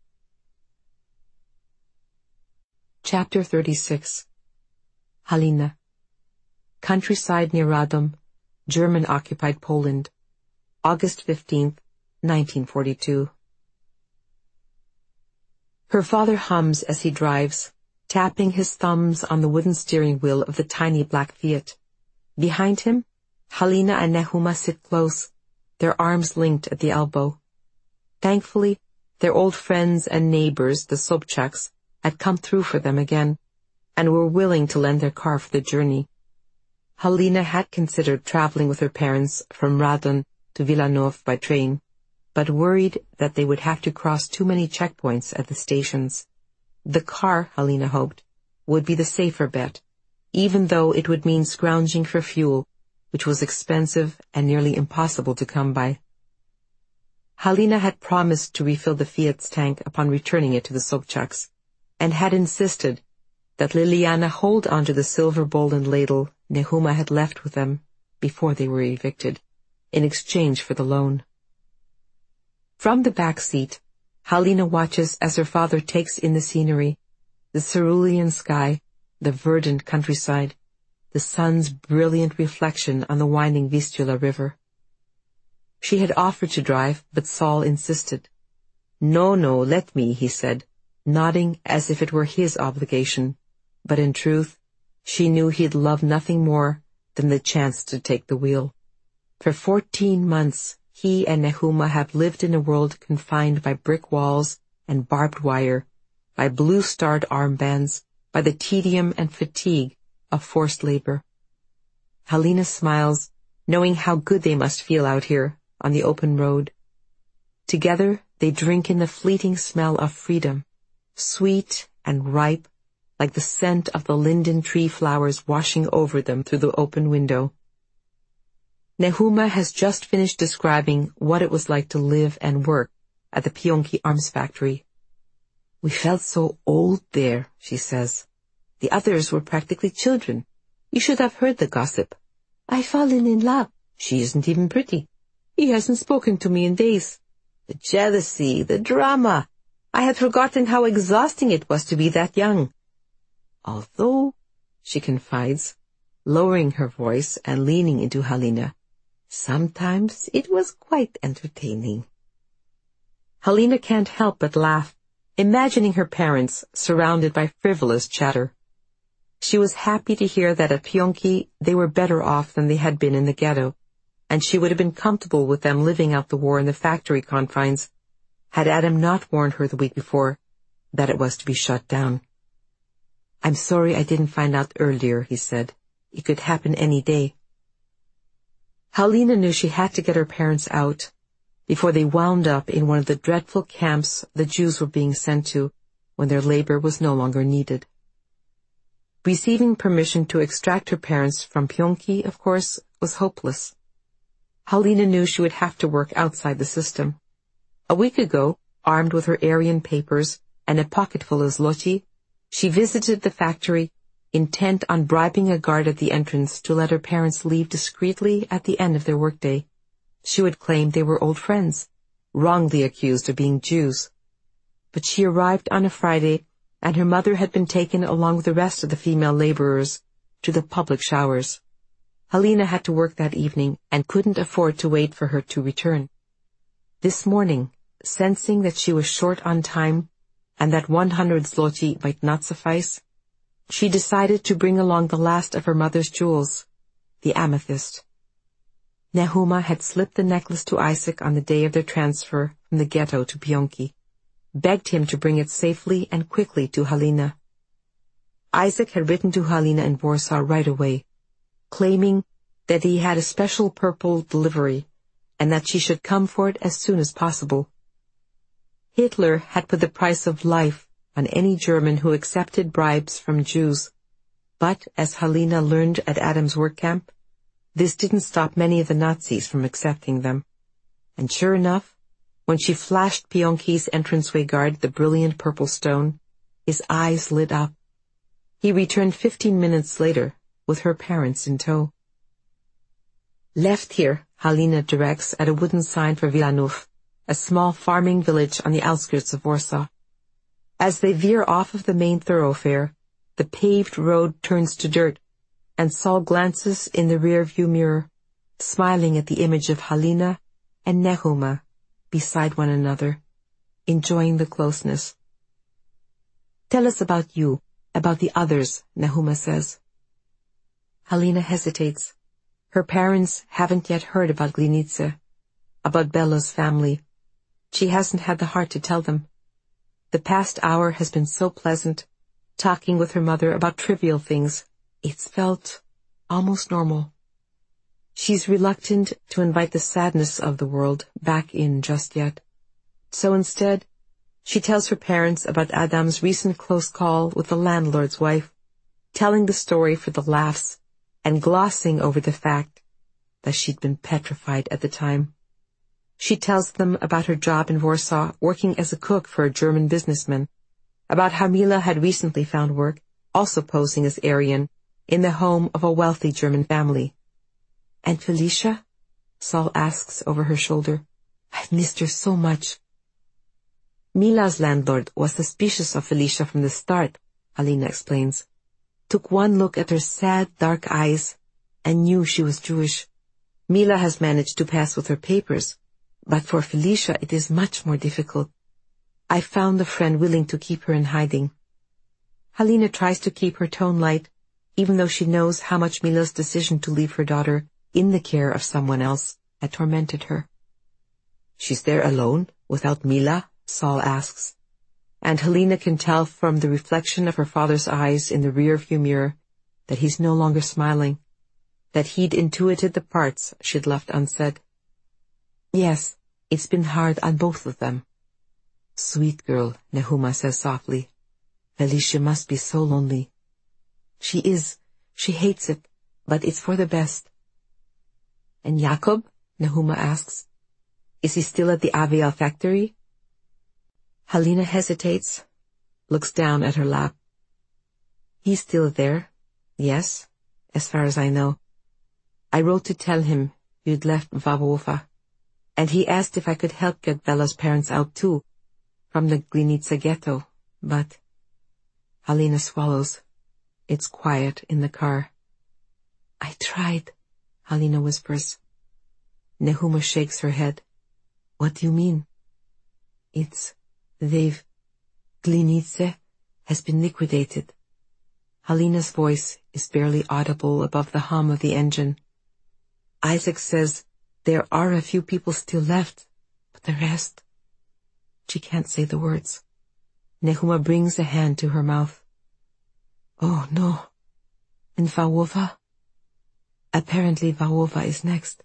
Chapter 36. Halina. Countryside near Radom, German-occupied Poland, August 15th, 1942. Her father hums as he drives, tapping his thumbs on the wooden steering wheel of the tiny black Fiat. Behind him, Halina and Nehuma sit close, their arms linked at the elbow. Thankfully, their old friends and neighbors, the Sobchaks, had come through for them again, and were willing to lend their car for the journey. Halina had considered traveling with her parents from Radom to Wilanów by train, but worried that they would have to cross too many checkpoints at the stations. The car, Halina hoped, would be the safer bet, even though it would mean scrounging for fuel, which was expensive and nearly impossible to come by. Halina had promised to refill the Fiat's tank upon returning it to the Sobchaks, and had insisted that Liliana hold onto the silver bowl and ladle Nehuma had left with them before they were evicted, in exchange for the loan. From the back seat, Halina watches as her father takes in the scenery, the cerulean sky, the verdant countryside, the sun's brilliant reflection on the winding Vistula River. She had offered to drive, but Saul insisted. No, let me, he said, nodding as if it were his obligation, but in truth, she knew he'd love nothing more than the chance to take the wheel. For 14 months, he and Nehuma have lived in a world confined by brick walls and barbed wire, by blue-starred armbands, by the tedium and fatigue of forced labor. Halina smiles, knowing how good they must feel out here on the open road. Together, they drink in the fleeting smell of freedom, sweet and ripe, like the scent of the linden tree flowers washing over them through the open window. Nehuma has just finished describing what it was like to live and work at the Pionki Arms Factory. We felt so old there, she says. The others were practically children. You should have heard the gossip. I've fallen in love. She isn't even pretty. He hasn't spoken to me in days. The jealousy, the drama. I had forgotten how exhausting it was to be that young. Although, she confides, lowering her voice and leaning into Halina, sometimes it was quite entertaining. Halina can't help but laugh, imagining her parents surrounded by frivolous chatter. She was happy to hear that at Pionki they were better off than they had been in the ghetto, and she would have been comfortable with them living out the war in the factory confines, had Adam not warned her the week before that it was to be shut down. I'm sorry I didn't find out earlier, he said. It could happen any day. Halina knew she had to get her parents out before they wound up in one of the dreadful camps the Jews were being sent to when their labor was no longer needed. Receiving permission to extract her parents from Pyonki, of course, was hopeless. Halina knew she would have to work outside the system. A week ago, armed with her Aryan papers and a pocketful of zloty, she visited the factory, intent on bribing a guard at the entrance to let her parents leave discreetly at the end of their workday. She would claim they were old friends, wrongly accused of being Jews. But she arrived on a Friday, and her mother had been taken along with the rest of the female laborers to the public showers. Halina had to work that evening and couldn't afford to wait for her to return. This morning, sensing that she was short on time and that 100 zloty might not suffice, she decided to bring along the last of her mother's jewels, the amethyst. Nehuma had slipped the necklace to Isaac on the day of their transfer from the ghetto to Pyonki, begged him to bring it safely and quickly to Halina. Isaac had written to Halina in Warsaw right away, claiming that he had a special purple delivery and that she should come for it as soon as possible. Hitler had put the price of life on any German who accepted bribes from Jews, but as Halina learned at Adam's work camp, this didn't stop many of the Nazis from accepting them. And sure enough, when she flashed Pyonki's entranceway guard the brilliant purple stone, his eyes lit up. He returned 15 minutes later with her parents in tow. Left here, Halina directs at a wooden sign for Wilanów, a small farming village on the outskirts of Warsaw. As they veer off of the main thoroughfare, the paved road turns to dirt, and Saul glances in the rear-view mirror, smiling at the image of Halina and Nehuma beside one another, enjoying the closeness. "Tell us about you, about the others," Nehuma says. Halina hesitates. Her parents haven't yet heard about Glinice, about Bella's family. She hasn't had the heart to tell them. The past hour has been so pleasant, talking with her mother about trivial things. It's felt almost normal. She's reluctant to invite the sadness of the world back in just yet. So instead, she tells her parents about Adam's recent close call with the landlord's wife, telling the story for the laughs and glossing over the fact that she'd been petrified at the time. She tells them about her job in Warsaw working as a cook for a German businessman, about how Mila had recently found work, also posing as Aryan, in the home of a wealthy German family. "And Felicia?" Saul asks over her shoulder. "I've missed her so much." Mila's landlord was suspicious of Felicia from the start, Halina explains. Took one look at her sad, dark eyes and knew she was Jewish. Mila has managed to pass with her papers, but for Felicia it is much more difficult. I found a friend willing to keep her in hiding. Halina tries to keep her tone light, even though she knows how much Mila's decision to leave her daughter in the care of someone else had tormented her. "She's there alone, without Mila?" Saul asks. And Halina can tell from the reflection of her father's eyes in the rear-view mirror that he's no longer smiling, that he'd intuited the parts she'd left unsaid. "Yes, it's been hard on both of them." "Sweet girl," Nehuma says softly. "Felicia must be so lonely." "She is. She hates it, but it's for the best." "And Jacob?" Nehuma asks. "Is he still at the Avial factory?" Halina hesitates, looks down at her lap. "He's still there, yes, as far as I know. I wrote to tell him you'd left Wawłowa, and he asked if I could help get Bella's parents out too, from the Glinice ghetto, but—" Halina swallows. It's quiet in the car. "I tried," Halina whispers. Nehuma shakes her head. "What do you mean?" Glinice has been liquidated." Halina's voice is barely audible above the hum of the engine. "Isaac says there are a few people still left, but the rest—" She can't say the words. Nehuma brings a hand to her mouth. "Oh, no. In Wawłowa?" Apparently Vahova is next.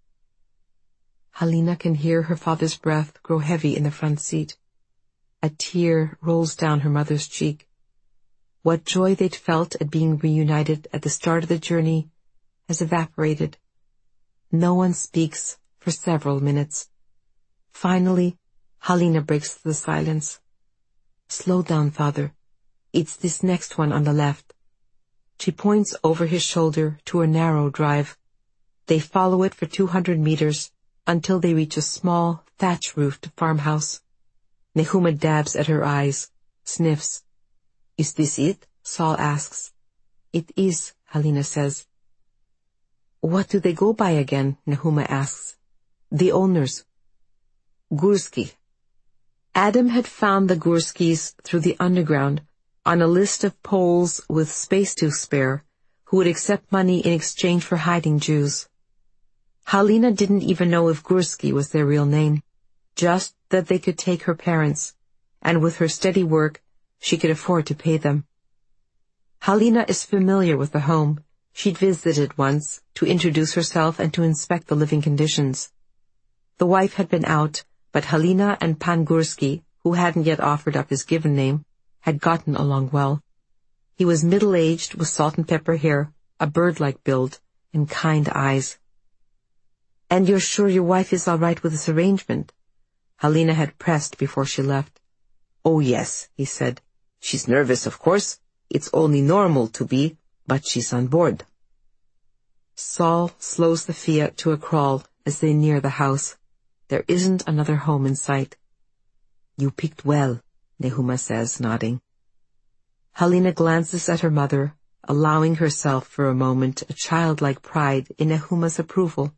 Halina can hear her father's breath grow heavy in the front seat. A tear rolls down her mother's cheek. What joy they'd felt at being reunited at the start of the journey has evaporated. No one speaks for several minutes. Finally, Halina breaks the silence. Slow down, father. It's this next one on the left. She points over his shoulder to a narrow drive. They follow it for 200 meters until they reach a small, thatch-roofed farmhouse. Nehuma dabs at her eyes, sniffs. Is this it? Saul asks. It is, Halina says. What do they go by again? Nehuma asks. The owners. Gursky. Adam had found the Gurskys through the underground on a list of Poles with space to spare who would accept money in exchange for hiding Jews. Halina didn't even know if Gursky was their real name, just that they could take her parents, and with her steady work, she could afford to pay them. Halina is familiar with the home. She'd visited once to introduce herself and to inspect the living conditions. The wife had been out, but Halina and Pan Gursky, who hadn't yet offered up his given name, had gotten along well. He was middle-aged with salt and pepper hair, a bird-like build, and kind eyes. And you're sure your wife is all right with this arrangement? Halina had pressed before she left. Oh yes, he said. She's nervous, of course. It's only normal to be, but she's on board. Saul slows the Fiat to a crawl as they near the house. There isn't another home in sight. You picked well, Nehuma says, nodding. Halina glances at her mother, allowing herself for a moment a childlike pride in Nehuma's approval.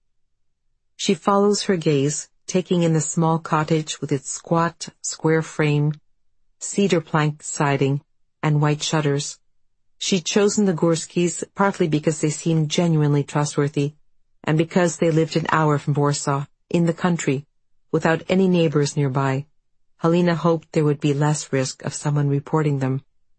She follows her gaze, taking in the small cottage with its squat, square frame, cedar plank siding, and white shutters. She'd chosen the Gurskys partly because they seemed genuinely trustworthy, and because they lived an hour from Warsaw, in the country, without any neighbors nearby. Halina hoped there would be less risk of someone reporting them.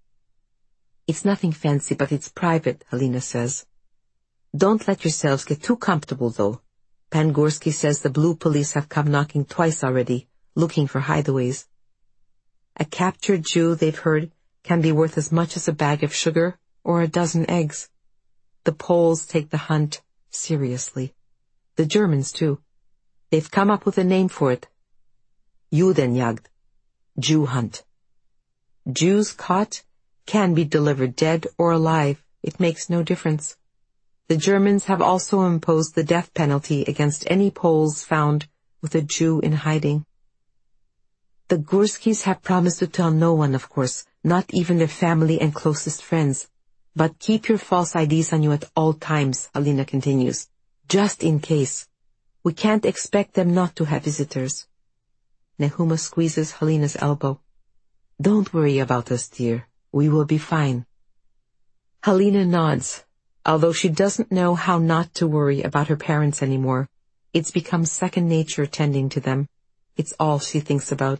It's nothing fancy, but it's private, Halina says. Don't let yourselves get too comfortable, though. Pan Gursky says the blue police have come knocking twice already, looking for hideaways. A captured Jew, they've heard, can be worth as much as a bag of sugar or a dozen eggs. The Poles take the hunt seriously. The Germans, too. They've come up with a name for it. Judenjagd, Jew hunt. Jews caught can be delivered dead or alive. It makes no difference. The Germans have also imposed the death penalty against any Poles found with a Jew in hiding. The Gurskys have promised to tell no one, of course, not even their family and closest friends. But keep your false IDs on you at all times, Halina continues, just in case. We can't expect them not to have visitors. Nehuma squeezes Halina's elbow. Don't worry about us, dear. We will be fine. Halina nods. Although she doesn't know how not to worry about her parents anymore, it's become second nature tending to them. It's all she thinks about.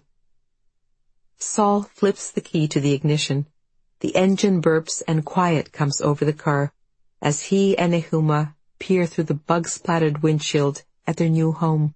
Saul flips the key to the ignition. The engine burps and quiet comes over the car as he and Nehuma peer through the bug-splattered windshield at their new home.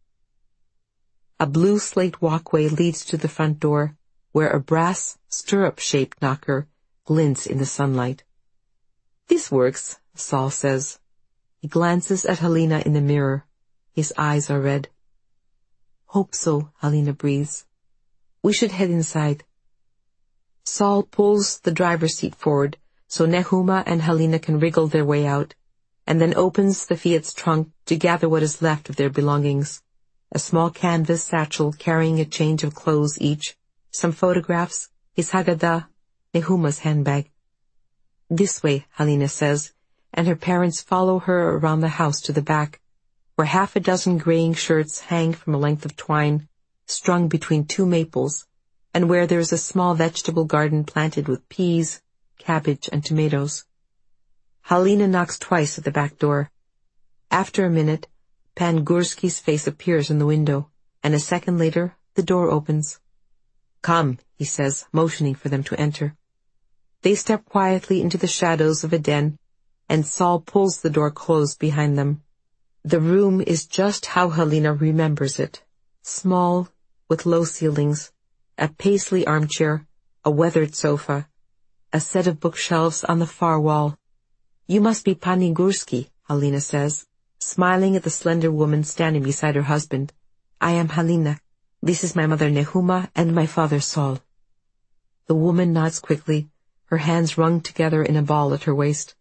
A blue slate walkway leads to the front door, where a brass stirrup-shaped knocker glints in the sunlight. This works, Saul says. He glances at Halina in the mirror. His eyes are red. Hope so, Halina breathes. We should head inside. Saul pulls the driver's seat forward so Nehuma and Halina can wriggle their way out, and then opens the Fiat's trunk to gather what is left of their belongings. A small canvas satchel carrying a change of clothes each, some photographs, his Haggadah, Nehuma's handbag. This way, Halina says, and her parents follow her around the house to the back, where half a dozen graying shirts hang from a length of twine, strung between two maples, and where there is a small vegetable garden planted with peas, cabbage, and tomatoes. Halina knocks twice at the back door. After a minute, Pan Gursky's face appears in the window, and a second later, the door opens. Come, he says, motioning for them to enter. They step quietly into the shadows of a den, and Saul pulls the door closed behind them. The room is just how Halina remembers it. Small, with low ceilings, a paisley armchair, a weathered sofa, a set of bookshelves on the far wall. "You must be Pani Gurski," Halina says, smiling at the slender woman standing beside her husband. "I am Halina. This is my mother Nehuma and my father Saul." The woman nods quickly, her hands wrung together in a ball at her waist.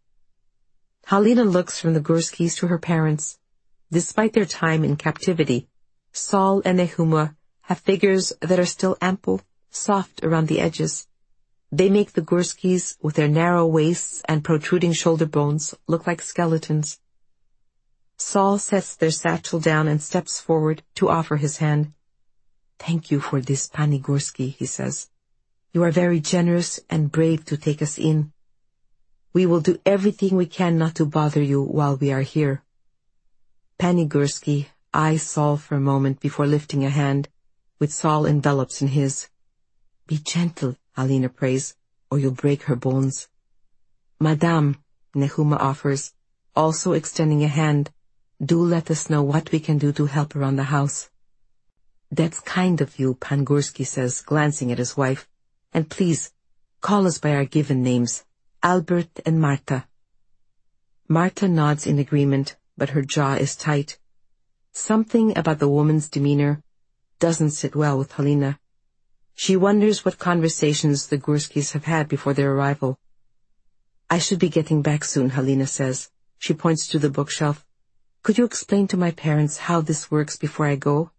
Halina looks from the Gurskis to her parents. Despite their time in captivity, Saul and Nehuma have figures that are still ample, soft around the edges. They make the Gurskis, with their narrow waists and protruding shoulder bones, look like skeletons. Saul sets their satchel down and steps forward to offer his hand. "Thank you for this, Pani Gurski," he says. "You are very generous and brave to take us in. We will do everything we can not to bother you while we are here." Pani Gurski eyes Saul for a moment before lifting a hand, which Saul envelops in his. "Be gentle," Halina prays, "or you'll break her bones." "Madame," Nehuma offers, also extending a hand, "do let us know what we can do to help around the house." "That's kind of you," Pan Gurski says, glancing at his wife. "And please, call us by our given names, Albert and Marta." Marta nods in agreement, but her jaw is tight. Something about the woman's demeanor doesn't sit well with Halina. She wonders what conversations the Gurskis have had before their arrival. "I should be getting back soon," Halina says. She points to the bookshelf. "Could you explain to my parents how this works before I go?"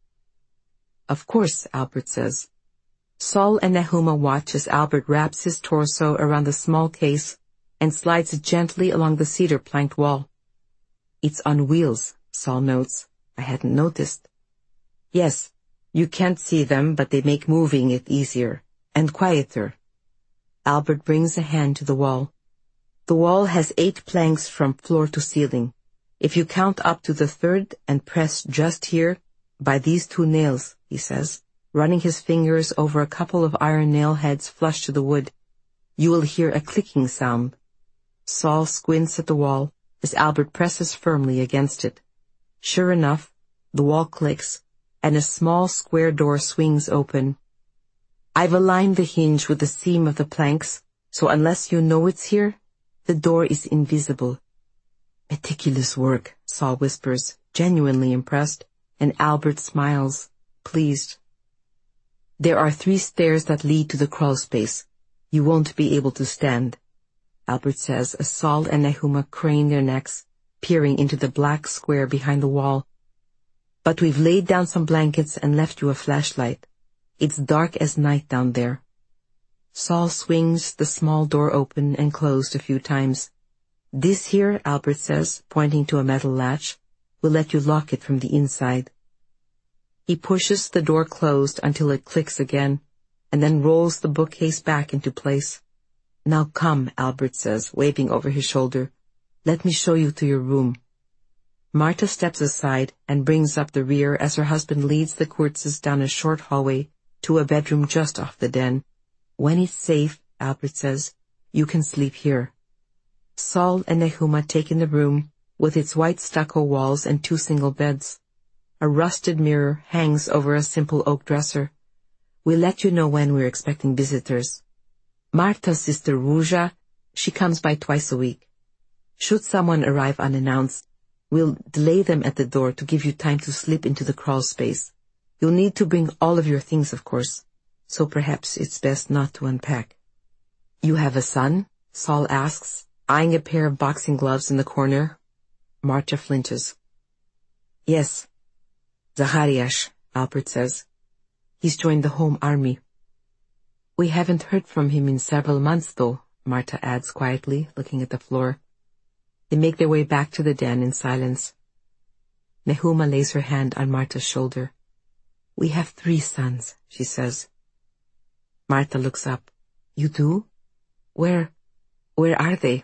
"Of course," Albert says. Saul and Nehuma watch as Albert wraps his torso around the small case and slides it gently along the cedar-planked wall. "It's on wheels," Saul notes. "I hadn't noticed." "Yes, you can't see them, but they make moving it easier and quieter." Albert brings a hand to the wall. The wall has 8 planks from floor to ceiling. If you count up to the 3rd and press just here, by these 2 nails, he says, running his fingers over a couple of iron nail heads flush to the wood, you will hear a clicking sound. Saul squints at the wall as Albert presses firmly against it. Sure enough, the wall clicks, and a small square door swings open. "I've aligned the hinge with the seam of the planks, so unless you know it's here, the door is invisible." "Meticulous work," Saul whispers, genuinely impressed, and Albert smiles, pleased. "There are 3 stairs that lead to the crawl space. You won't be able to stand," Albert says as Saul and Nehuma crane their necks, peering into the black square behind the wall. "But we've laid down some blankets and left you a flashlight. It's dark as night down there." Saul swings the small door open and closed a few times. "This here," Albert says, pointing to a metal latch, "will let you lock it from the inside." He pushes the door closed until it clicks again, and then rolls the bookcase back into place. "Now come," Albert says, waving over his shoulder. "Let me show you to your room." Marta steps aside and brings up the rear as her husband leads the Kurtzes down a short hallway to a bedroom just off the den. "When it's safe," Albert says, "you can sleep here." Saul and Nehuma take in the room, with its white stucco walls and 2 single beds. A rusted mirror hangs over a simple oak dresser. "We'll let you know when we're expecting visitors. Marta's sister Ruja, she comes by twice a week. Should someone arrive unannounced, we'll delay them at the door to give you time to slip into the crawl space. You'll need to bring all of your things, of course, so perhaps it's best not to unpack." "You have a son?" Saul asks, eyeing a pair of boxing gloves in the corner. Marta flinches. "Yes, Zacharias," Albert says. "He's joined the Home Army." "We haven't heard from him in several months, though," Marta adds quietly, looking at the floor. They make their way back to the den in silence. Nehuma lays her hand on Marta's shoulder. "We have 3 sons," she says. Marta looks up. "You do? Where are they?"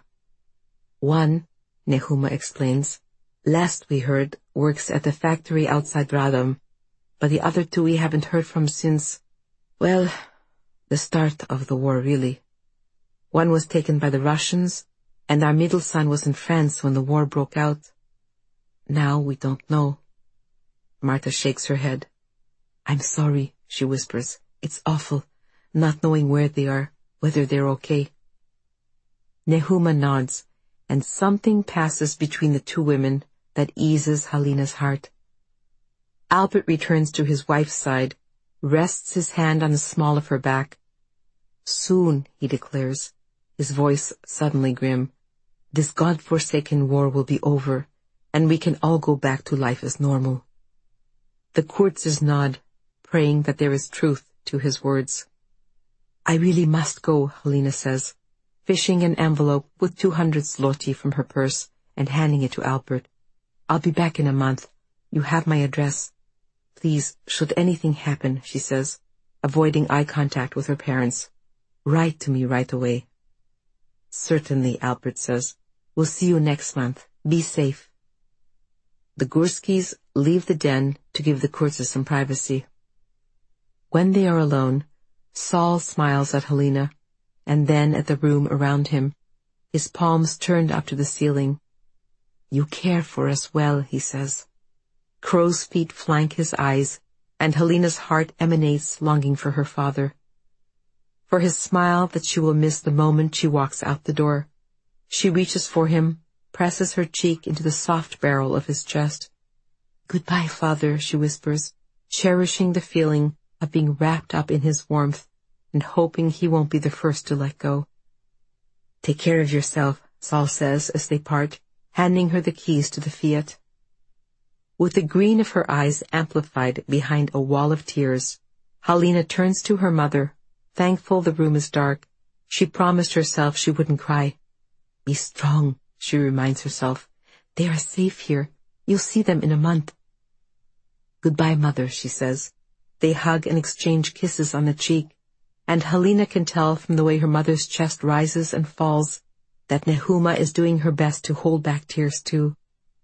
"One," Nehuma explains, "last we heard, works at the factory outside Radom, but the other 2 we haven't heard from since, well, the start of the war, really. One was taken by the Russians, and our middle son was in France when the war broke out. Now we don't know. Martha shakes her head. I'm sorry, she whispers. It's awful, not knowing where they are, whether they're okay. Nehuma nods, and something passes between the two women that eases Helena's heart. Albert returns to his wife's side, rests his hand on the small of her back. Soon, he declares, his voice suddenly grim, this God-forsaken war will be over, and we can all go back to life as normal. The Kurtzes nod, praying that there is truth to his words. I really must go, Helena says, fishing an envelope with 200 zloty from her purse and handing it to Albert. I'll be back in a month. You have my address. Please, should anything happen, she says, avoiding eye contact with her parents, write to me right away. Certainly, Albert says. We'll see you next month. Be safe. The Gurskys leave the den to give the Kurtzes some privacy. When they are alone, Saul smiles at Helena, and then at the room around him, his palms turned up to the ceiling. You care for us well, he says. Crow's feet flank his eyes, and Helena's heart emanates longing for her father. For his smile that she will miss the moment she walks out the door. She reaches for him, presses her cheek into the soft barrel of his chest. Goodbye, father, she whispers, cherishing the feeling of being wrapped up in his warmth and hoping he won't be the first to let go. Take care of yourself, Saul says as they part, handing her the keys to the Fiat. With the green of her eyes amplified behind a wall of tears, Helena turns to her mother, thankful the room is dark. She promised herself she wouldn't cry. Be strong, she reminds herself. They are safe here. You'll see them in a month. Goodbye, mother, she says. They hug and exchange kisses on the cheek, and Helena can tell from the way her mother's chest rises and falls that Nehuma is doing her best to hold back tears too.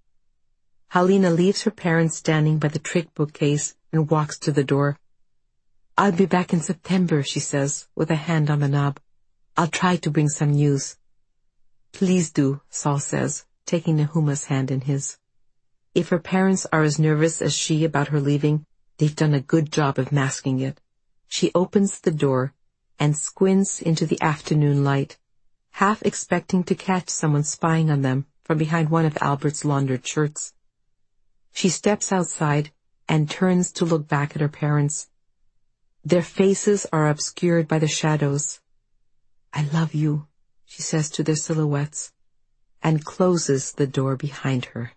Helena leaves her parents standing by the trick bookcase and walks to the door. I'll be back in September, she says, with a hand on the knob. I'll try to bring some news. Please do, Saul says, taking Nehuma's hand in his. If her parents are as nervous as she about her leaving, they've done a good job of masking it. She opens the door and squints into the afternoon light, half expecting to catch someone spying on them from behind one of Albert's laundered shirts. She steps outside and turns to look back at her parents. Their faces are obscured by the shadows. I love you, she says to their silhouettes, and closes the door behind her.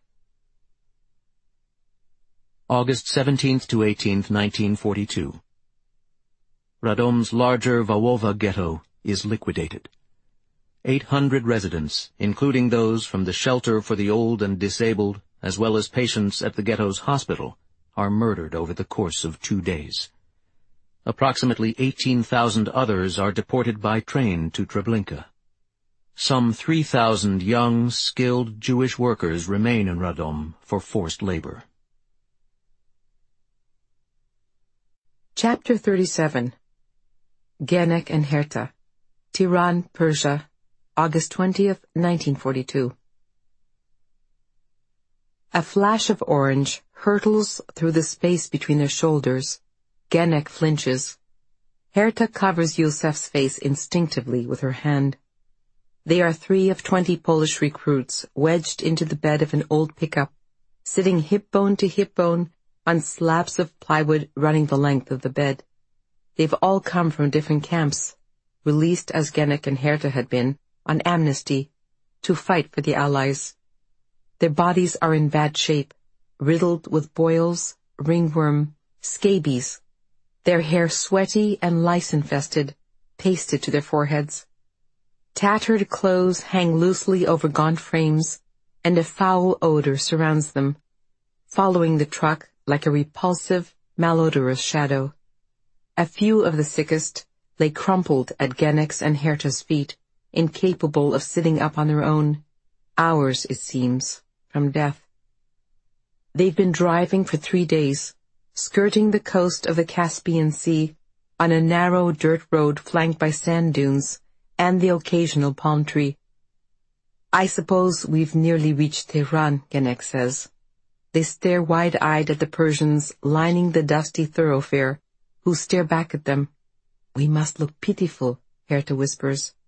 August 17th to 18th, 1942. Radom's larger Vawova ghetto is liquidated. 800 residents, including those from the shelter for the old and disabled, as well as patients at the ghetto's hospital, are murdered over the course of 2 days. Approximately 18,000 others are deported by train to Treblinka. Some 3,000 young, skilled Jewish workers remain in Radom for forced labor. Chapter 37. Genek and Herta, Tiran, Persia, August 20th, 1942. A flash of orange hurtles through the space between their shoulders. Genek flinches. Herta covers Yosef's face instinctively with her hand. They are 3 of 20 Polish recruits wedged into the bed of an old pickup, sitting hip bone to hip bone on slabs of plywood running the length of the bed. They've all come from different camps, released as Genek and Herta had been, on amnesty, to fight for the Allies. Their bodies are in bad shape, riddled with boils, ringworm, scabies, their hair sweaty and lice-infested, pasted to their foreheads. Tattered clothes hang loosely over gaunt frames, and a foul odor surrounds them, following the truck like a repulsive, malodorous shadow. A few of the sickest lay crumpled at Genek's and Herta's feet, incapable of sitting up on their own, hours, it seems, from death. They've been driving for 3 days, skirting the coast of the Caspian Sea, on a narrow dirt road flanked by sand dunes and the occasional palm tree. I suppose we've nearly reached Tehran, Genek says. They stare wide-eyed at the Persians lining the dusty thoroughfare, who stare back at them. We must look pitiful, Herta whispers.